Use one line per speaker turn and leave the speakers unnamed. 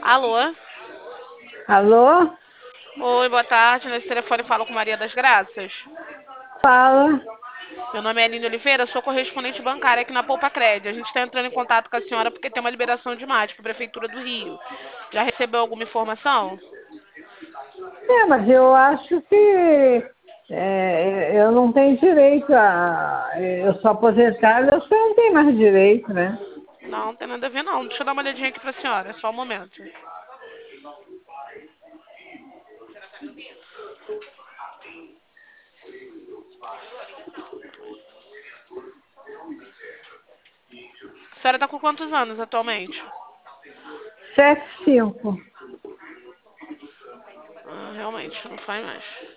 Alô?
Alô?
Oi, boa tarde. Nesse telefone falo com Maria das Graças.
Fala.
Meu nome é Aline Oliveira, sou correspondente bancária aqui na Poupa Cred. A gente está entrando em contato com a senhora porque tem uma liberação de imagem para a Prefeitura do Rio. Já recebeu alguma informação?
Mas eu acho que eu não tenho direito a. Eu sou aposentada, eu só não tenho mais direito, né?
Não, não tem nada a ver não. Deixa eu dar uma olhadinha aqui para a senhora, só um momento. A senhora está com quantos anos atualmente?
75.
Realmente, não faz mais.